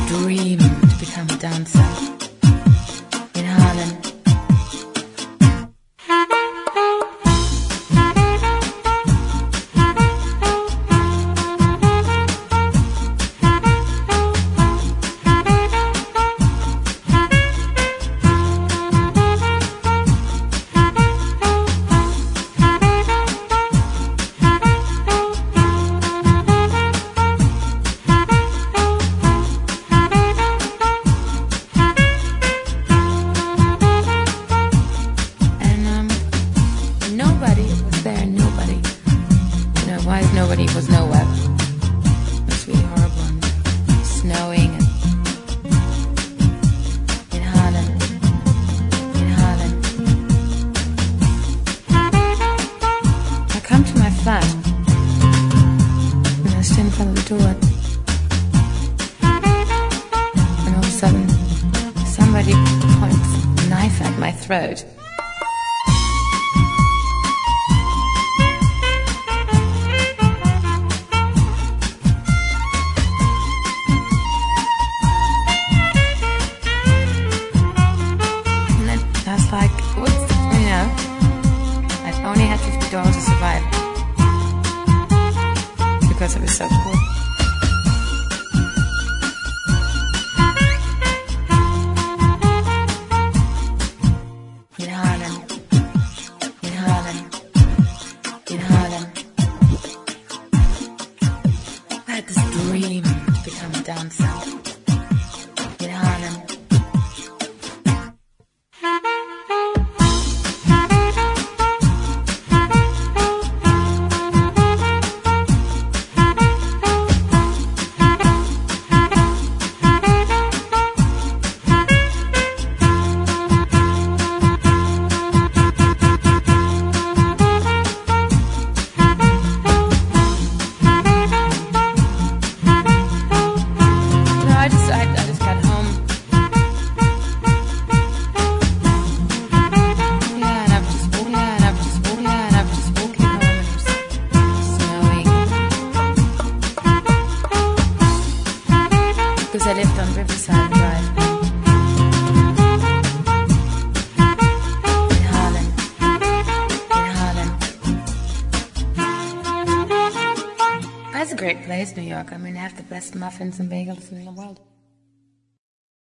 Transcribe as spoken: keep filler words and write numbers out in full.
dream to become a dancer in Harlem. Nobody was nowhere. It was really horrible and snowing and in Harlem, in Harlem. I come to my flat and I stand in front of the door and all of a sudden somebody points a knife at my throat. Like, what's, you know, I only had fifty dollars to survive because I was so poor. In Harlem, in Harlem, in Harlem, I had this dream to become a dancer in Harlem. I just, I, I just got home. Yeah, and I was just walking, yeah, and I was just walking, yeah, and I was just walking home, and it was snowing. Because I lived on Riverside Drive. In Harlem. In Harlem. That's a great place, New York. I mean, they have the best muffins and bagels in the world.